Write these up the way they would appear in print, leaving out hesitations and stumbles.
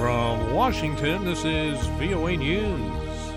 From Washington, this is VOA News.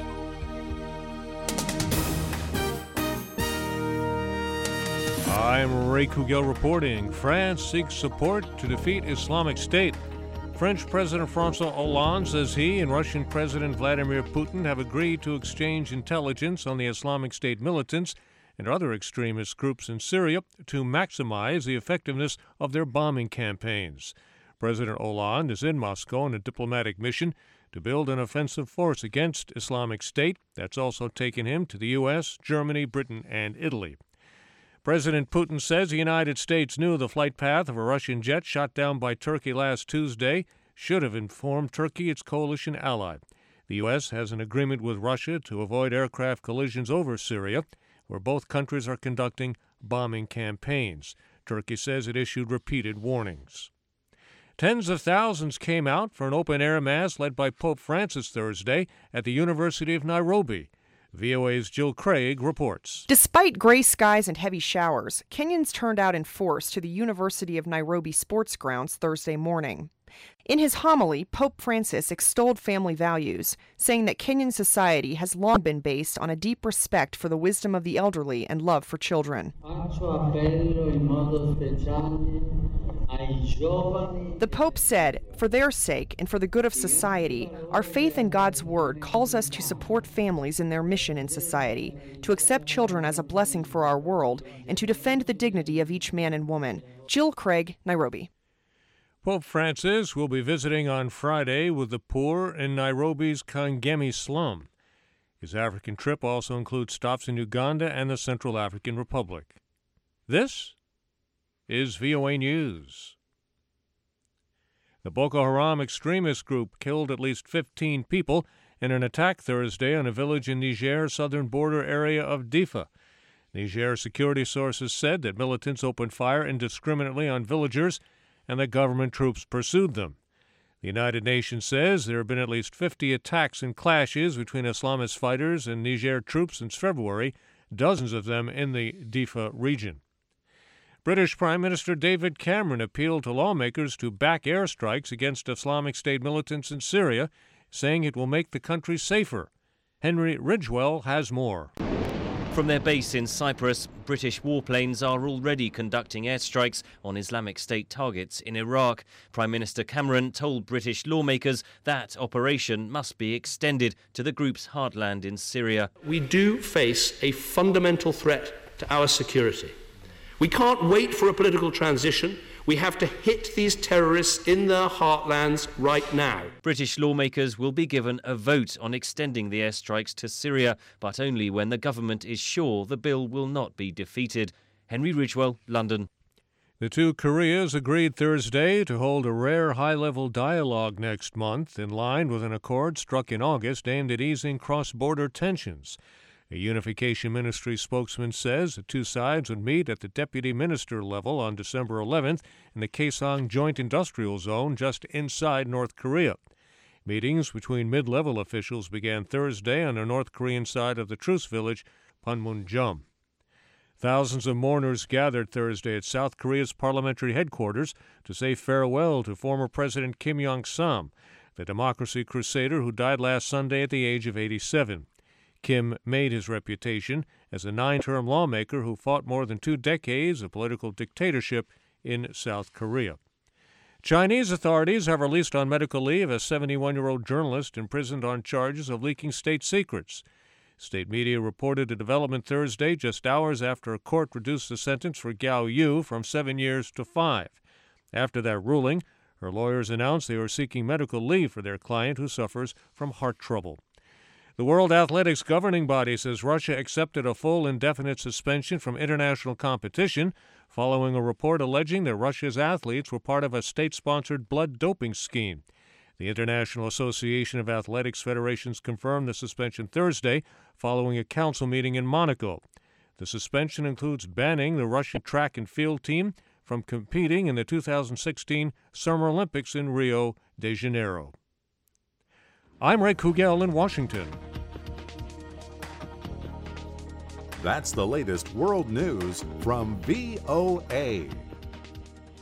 I'm Ray Kugel reporting. France seeks support to defeat Islamic State. French President François Hollande says he and Russian President Vladimir Putin have agreed to exchange intelligence on the Islamic State militants and other extremist groups in Syria to maximize the effectiveness of their bombing campaigns. President Hollande is in Moscow on a diplomatic mission to build an offensive force against Islamic State. That's also taken him to the U.S., Germany, Britain, and Italy. President Putin says the United States knew the flight path of a Russian jet shot down by Turkey last Tuesday should have informed Turkey, its coalition ally. The U.S. has an agreement with Russia to avoid aircraft collisions over Syria, where both countries are conducting bombing campaigns. Turkey says it issued repeated warnings. Tens of thousands came out for an open-air mass led by Pope Francis Thursday at the University of Nairobi. VOA's Jill Craig reports. Despite gray skies and heavy showers, Kenyans turned out in force to the University of Nairobi sports grounds Thursday morning. In his homily, Pope Francis extolled family values, saying that Kenyan society has long been based on a deep respect for the wisdom of the elderly and love for children. The Pope said, "For their sake and for the good of society, our faith in God's Word calls us to support families in their mission in society, to accept children as a blessing for our world, and to defend the dignity of each man and woman." Jill Craig, Nairobi. Pope Francis will be visiting on Friday with the poor in Nairobi's Kangemi slum. His African trip also includes stops in Uganda and the Central African Republic. This is VOA News. The Boko Haram extremist group killed at least 15 people in an attack Thursday on a village in Niger's southern border area of Difa. Niger security sources said that militants opened fire indiscriminately on villagers and that government troops pursued them. The United Nations says there have been at least 50 attacks and clashes between Islamist fighters and Niger troops since February, dozens of them in the Difa region. British Prime Minister David Cameron appealed to lawmakers to back airstrikes against Islamic State militants in Syria, saying it will make the country safer. Henry Ridgwell has more. From their base in Cyprus, British warplanes are already conducting airstrikes on Islamic State targets in Iraq. Prime Minister Cameron told British lawmakers that operation must be extended to the group's heartland in Syria. We do face a fundamental threat to our security. We can't wait for a political transition. We have to hit these terrorists in their heartlands right now. British lawmakers will be given a vote on extending the airstrikes to Syria, but only when the government is sure the bill will not be defeated. Henry Ridgwell, London. The two Koreas agreed Thursday to hold a rare high-level dialogue next month in line with an accord struck in August aimed at easing cross-border tensions. A unification ministry spokesman says the two sides would meet at the deputy minister level on December 11th in the Kaesong Joint Industrial Zone just inside North Korea. Meetings between mid-level officials began Thursday on the North Korean side of the truce village, Panmunjom. Thousands of mourners gathered Thursday at South Korea's parliamentary headquarters to say farewell to former President Kim Yong-sam, the democracy crusader who died last Sunday at the age of 87. Kim made his reputation as a 9-term lawmaker who fought more than 2 decades of political dictatorship in South Korea. Chinese authorities have released on medical leave a 71-year-old journalist imprisoned on charges of leaking state secrets. State media reported a development Thursday just hours after a court reduced the sentence for Gao Yu from 7 years to 5. After that ruling, her lawyers announced they were seeking medical leave for their client who suffers from heart trouble. The World Athletics governing body says Russia accepted a full indefinite suspension from international competition following a report alleging that Russia's athletes were part of a state-sponsored blood doping scheme. The International Association of Athletics Federations confirmed the suspension Thursday following a council meeting in Monaco. The suspension includes banning the Russian track and field team from competing in the 2016 Summer Olympics in Rio de Janeiro. I'm Ray Kugel in Washington. That's the latest world news from VOA.